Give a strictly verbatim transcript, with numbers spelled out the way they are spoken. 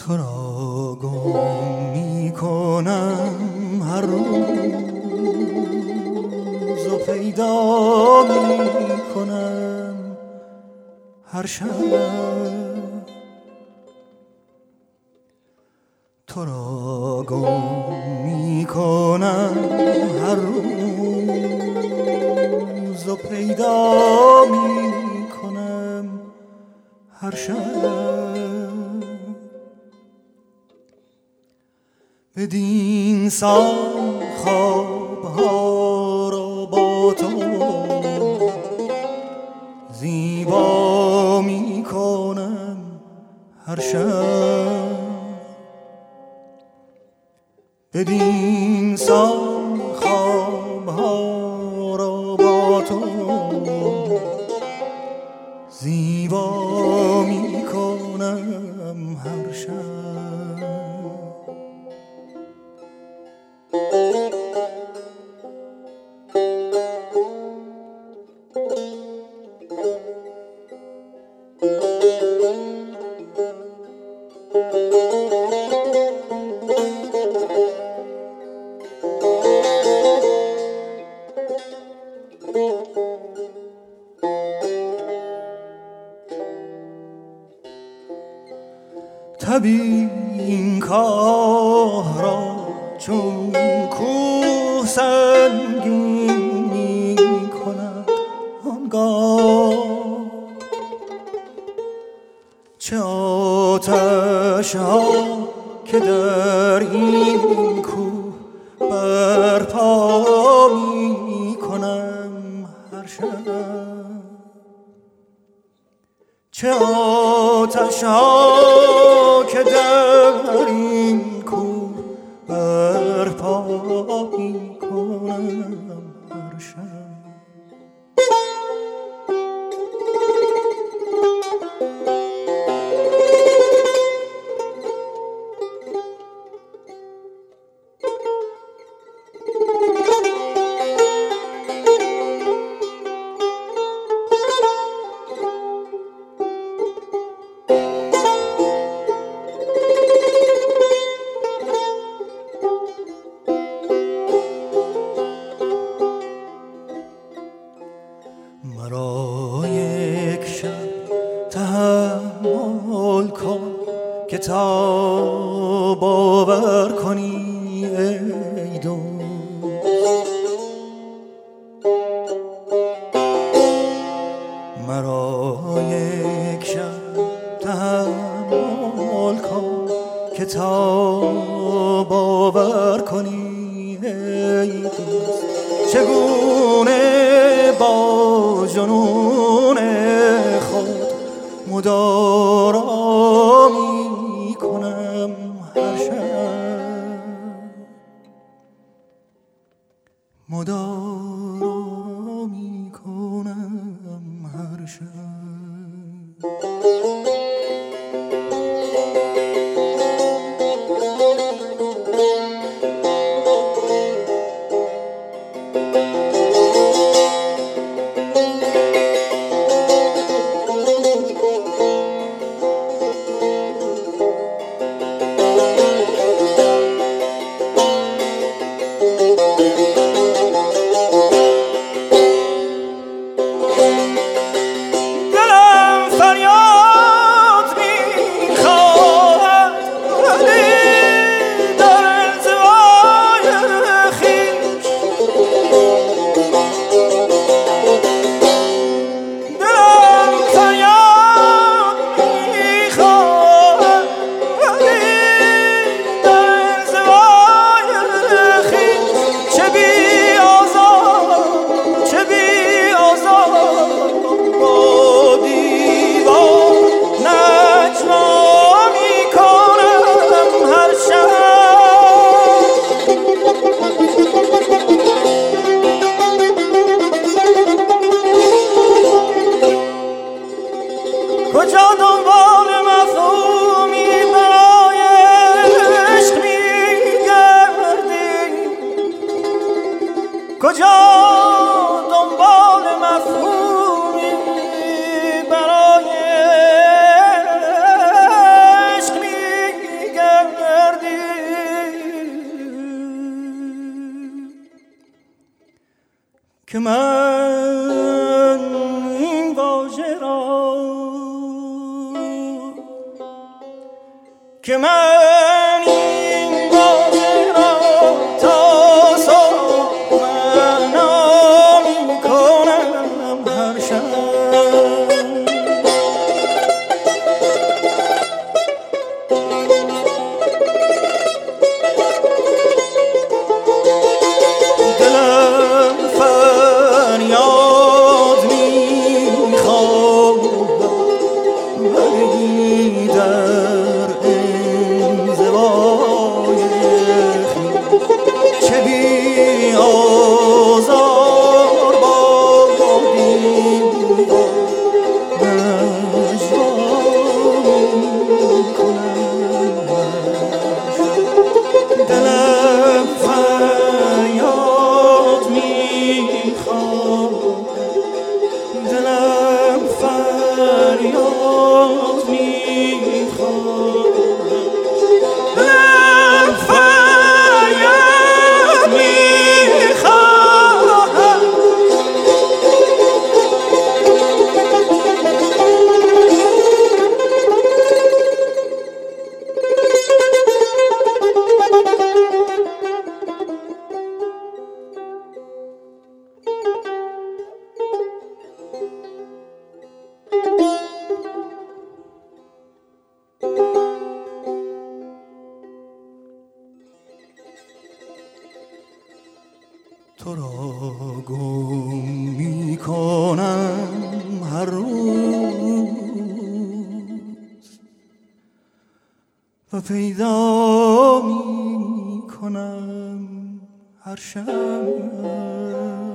تو را گم می کنم هر روز و پیدا می کنم هر شب. تو را گم می کنم هر روز و پیدا می کنم هر شب. بدین سان خوابها را با تو زیبا می کنم هر شب. بدین سان خوابها را با تو زیبا می کنم هر شب. طبیب این کار را چون کوه سنگین می کند آنگاه چه آتش ها که در این کوه برپا می کنم هر شب. چه آتش ها که در این کوه برپا می کنم هر شب. مرا یک شب تحمل کن که تا باور کنی ای دوست. مرا یک شب تحمل کن که تا باور کنی ای دوست. چگونه با جنون خود مدارا می کنم هر شب. مدارا می کنم هر شب. که من این واژه را که من این واژه را تا صبح معنا می کنم هر شب. تو را گم می کنم هر روز و پیدا می کنم هر شب.